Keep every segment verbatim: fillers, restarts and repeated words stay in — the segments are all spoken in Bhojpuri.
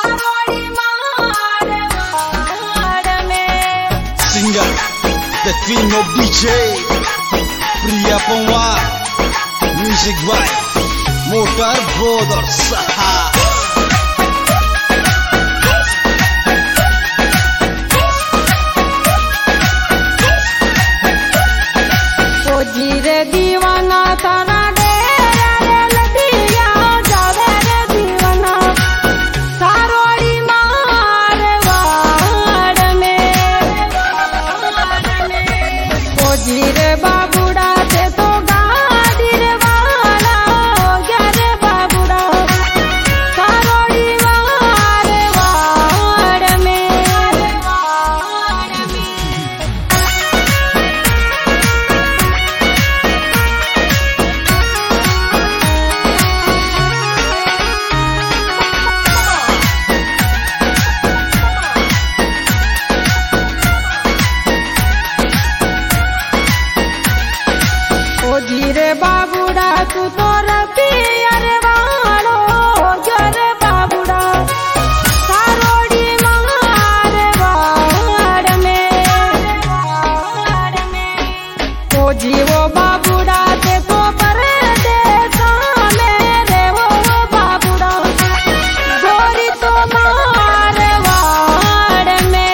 Singer, the queen of D J, Priya Pawar, music by Motor Brothers. जीरे दीवाना तारा डेरे लदिया जावे रे दीवाना सारोड़ी मारवाड़ में ओ जीरे बाबूड़ा ते तो गाड़ी रे वाला हो गया रे बाबूड़ा सारोड़ी मारवाड़ में जीरे बाबूड़ा तू तो रपियर वालो जरे बाबूड़ा सारोड़ी मारवाड़ में ओ जीवो बाबूड़ा ते तो परदेसा में रे वो बाबूड़ा गोरी तो मारवाड़ में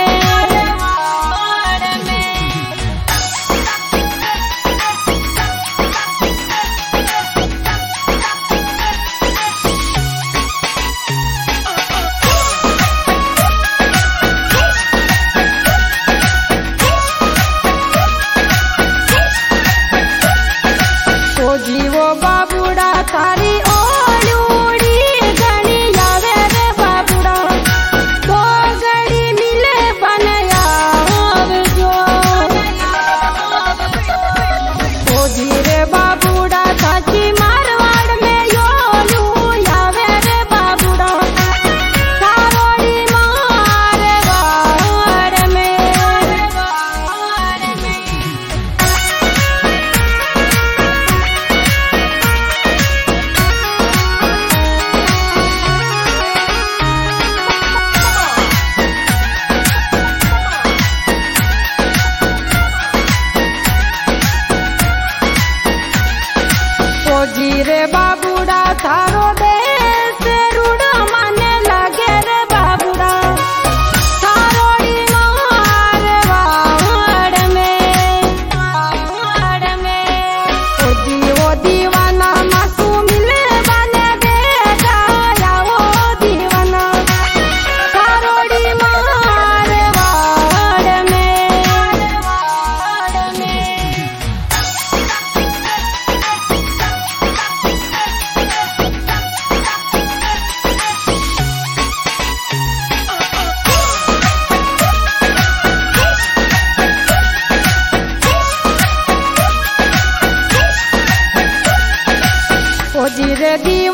जीवो बाबूड़ा तारी ओलूड़ी गणी आवे रे बाबूड़ा तो गड़ी मिले बनया जो ओ जीरे बाबूड़ा साची मारवाड़ में योलू आवे रे बाबूड़ा सारोड़ी मारवाड़ में जीरे बाबूड़ा थारो देश रूड़ा माने लगे रे बाबूड़ा सारोड़ी मारवाड़ में ओ जीवो दीवाना मासू मिले बने बेटा या वो दीवाना सारोड़ी मारवाड़ में जीरे दी